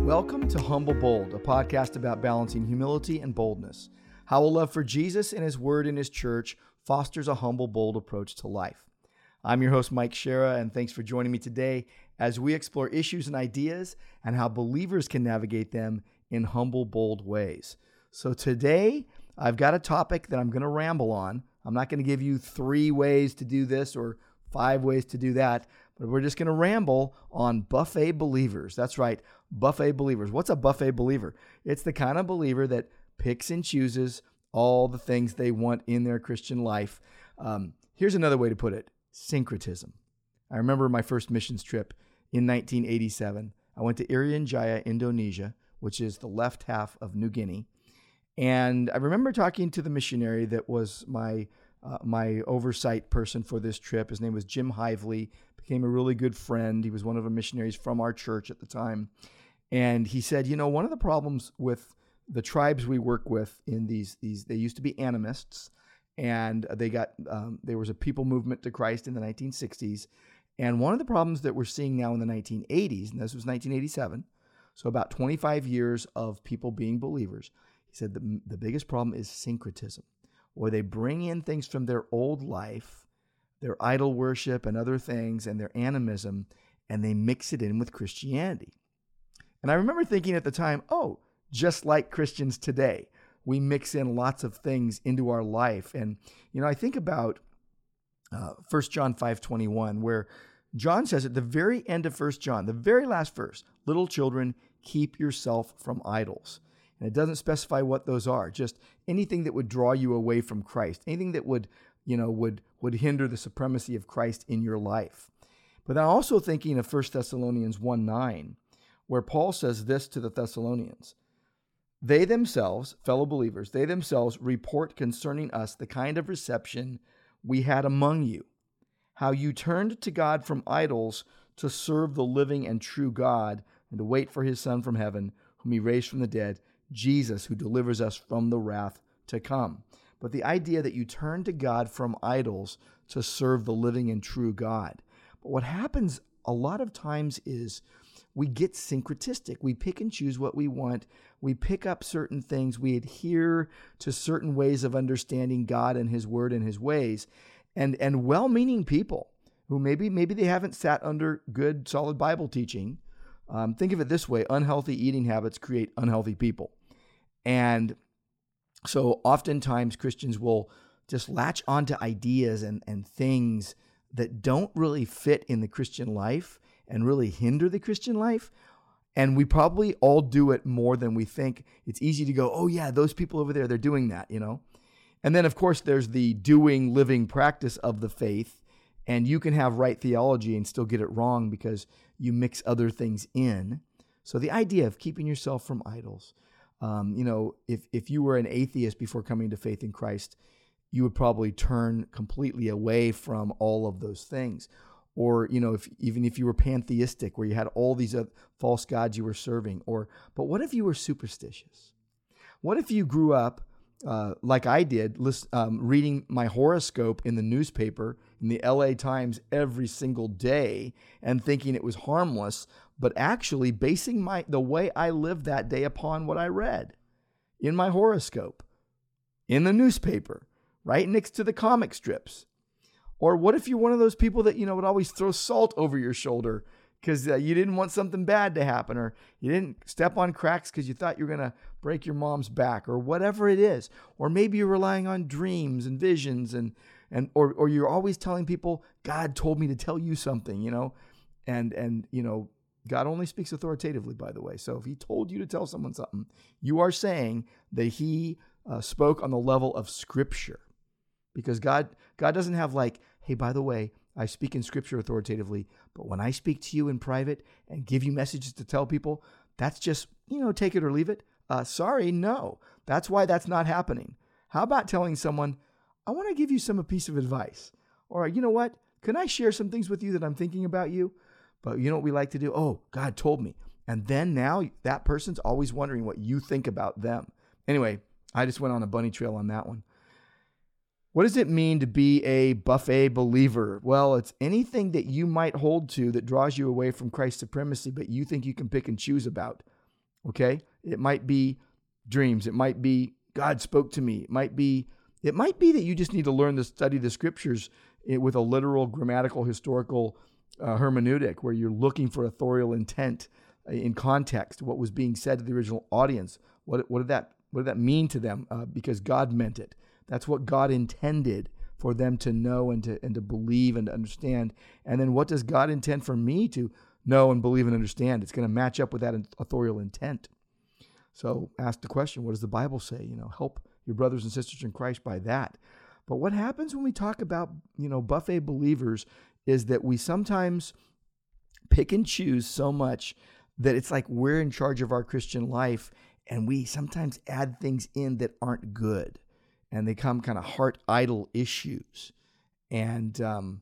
Welcome to Humble Bold, a podcast about balancing humility and boldness. How a love for Jesus and His Word and His church fosters a humble, bold approach to life. I'm your host, Mike Shera, and thanks for joining me today as we explore issues and ideas and how believers can navigate them in humble, bold ways. So today, I've got a topic that I'm going to ramble on. I'm not going to give you 3 ways to do this or 5 ways to do that, but we're just going to ramble on buffet believers. That's right, buffet believers. What's a buffet believer? It's the kind of believer that picks and chooses all the things they want in their Christian life. Here's another way to put it, syncretism. I remember my first missions trip in 1987. I went to Irian Jaya, Indonesia, which is the left half of New Guinea. And I remember talking to the missionary that was my oversight person for this trip. His name was Jim Hively, became a really good friend. He was one of the missionaries from our church at the time. And he said, one of the problems with the tribes we work with in these they used to be animists, and there was a people movement to Christ in the 1960s. And one of the problems that we're seeing now in the 1980s, and this was 1987, so about 25 years of people being believers, he said the biggest problem is syncretism, where they bring in things from their old life, their idol worship and other things, and their animism, and they mix it in with Christianity. And I remember thinking at the time, just like Christians today, we mix in lots of things into our life. And, I think about 1 John 5:21, where John says at the very end of 1 John, the very last verse, little children, keep yourself from idols. And it doesn't specify what those are, just anything that would draw you away from Christ, anything that would hinder the supremacy of Christ in your life. But I'm also thinking of 1 Thessalonians 1:9, where Paul says this to the Thessalonians. They themselves, fellow believers, they themselves report concerning us the kind of reception we had among you, how you turned to God from idols to serve the living and true God and to wait for His Son from heaven, whom He raised from the dead, Jesus, who delivers us from the wrath to come. But the idea that you turn to God from idols to serve the living and true God. But what happens a lot of times is we get syncretistic. We pick and choose what we want. We pick up certain things. We adhere to certain ways of understanding God and His Word and His ways. And well-meaning people who maybe they haven't sat under good, solid Bible teaching. Think of it this way. Unhealthy eating habits create unhealthy people. And so oftentimes Christians will just latch onto ideas and things that don't really fit in the Christian life and really hinder the Christian life. And we probably all do it more than we think. It's easy to go, oh yeah, those people over there, they're doing that, And then of course there's the doing, living practice of the faith. And you can have right theology and still get it wrong because you mix other things in. So the idea of keeping yourself from idols, if you were an atheist before coming to faith in Christ, you would probably turn completely away from all of those things. Or, even if you were pantheistic, where you had all these false gods you were serving. But what if you were superstitious? What if you grew up like I did, reading my horoscope in the newspaper, in the LA Times every single day, and thinking it was harmless, but actually basing the way I lived that day upon what I read in my horoscope, in the newspaper, right next to the comic strips? Or what if you're one of those people that, would always throw salt over your shoulder because you didn't want something bad to happen, or you didn't step on cracks because you thought you were going to break your mom's back, or whatever it is. Or maybe you're relying on dreams and visions or you're always telling people, God told me to tell you something, and God only speaks authoritatively, by the way. So if He told you to tell someone something, you are saying that He spoke on the level of Scripture. Because God doesn't have like, hey, by the way, I speak in Scripture authoritatively, but when I speak to you in private and give you messages to tell people, that's just, take it or leave it. Sorry, no. That's why that's not happening. How about telling someone, I want to give you some piece of advice. Or, you know what? Can I share some things with you that I'm thinking about you? But you know what we like to do? Oh, God told me. And then now that person's always wondering what you think about them. Anyway, I just went on a bunny trail on that one. What does it mean to be a buffet believer? Well, it's anything that you might hold to that draws you away from Christ's supremacy, but you think you can pick and choose about. Okay? It might be dreams. It might be God spoke to me. It might be that you just need to learn to study the scriptures with a literal, grammatical, historical hermeneutic, where you're looking for authorial intent in context, what was being said to the original audience. What did that mean to them? Because God meant it. That's what God intended for them to know and to believe and to understand. And then what does God intend for me to know and believe and understand? It's going to match up with that authorial intent. So ask the question, what does the Bible say? Help your brothers and sisters in Christ by that. But what happens when we talk about, buffet believers is that we sometimes pick and choose so much that it's like we're in charge of our Christian life, and we sometimes add things in that aren't good, and they come kind of heart idol issues. And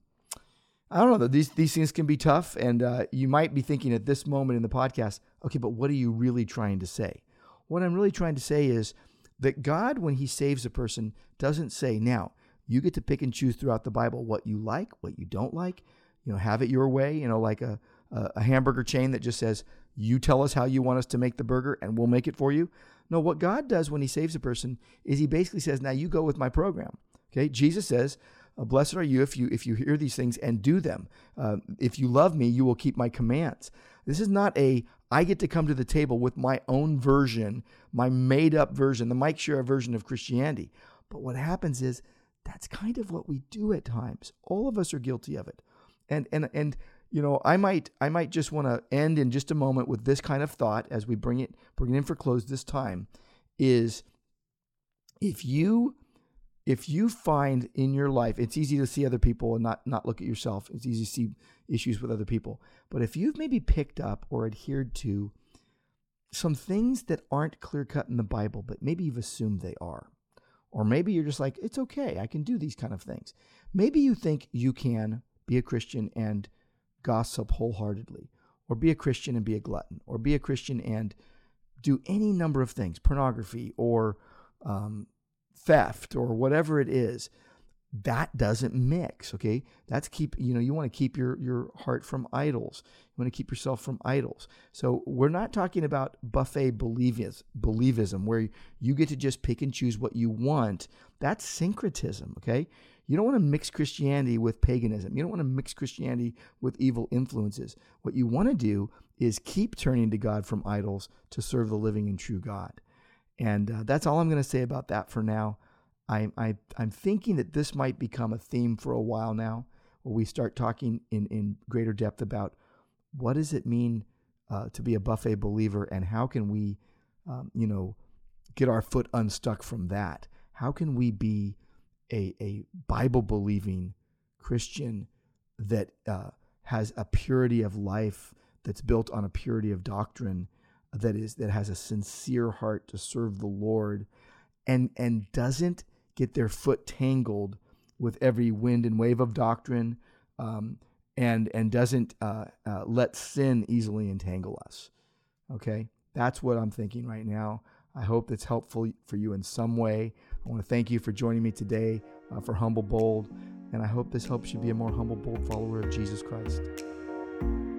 I don't know, these things can be tough, and you might be thinking at this moment in the podcast, okay, but what are you really trying to say? What I'm really trying to say is that God, when he saves a person, doesn't say, now, you get to pick and choose throughout the Bible what you like, what you don't like, have it your way, like a hamburger chain that just says, you tell us how you want us to make the burger and we'll make it for you. No, what God does when he saves a person is he basically says, now you go with my program. Okay, Jesus says, blessed are you if you hear these things and do them. If you love me, you will keep my commands. This is not I get to come to the table with my own version, my made-up version, the Mike Shera version of Christianity. But what happens is that's kind of what we do at times. All of us are guilty of it. And I might just want to end in just a moment with this kind of thought as we bring it in for close this time, is if you find in your life, it's easy to see other people and not look at yourself. It's easy to see issues with other people. But if you've maybe picked up or adhered to some things that aren't clear-cut in the Bible, but maybe you've assumed they are, or maybe you're just like, it's okay, I can do these kind of things. Maybe you think you can be a Christian and gossip wholeheartedly, or be a Christian and be a glutton, or be a Christian and do any number of things, pornography or theft or whatever it is. That doesn't mix, okay? That's you want to keep your heart from idols. You want to keep yourself from idols. So we're not talking about buffet believism, where you get to just pick and choose what you want. That's syncretism, okay? You don't want to mix Christianity with paganism. You don't want to mix Christianity with evil influences. What you want to do is keep turning to God from idols to serve the living and true God. And that's all I'm going to say about that for now. I'm thinking that this might become a theme for a while now, where we start talking in greater depth about what does it mean to be a buffet believer, and how can we, get our foot unstuck from that? How can we be a Bible-believing Christian that has a purity of life that's built on a purity of doctrine, that has a sincere heart to serve the Lord, and doesn't get their foot tangled with every wind and wave of doctrine, and doesn't let sin easily entangle us. Okay, that's what I'm thinking right now. I hope that's helpful for you in some way. I want to thank you for joining me today for Humble Bold, and I hope this helps you be a more humble, bold follower of Jesus Christ.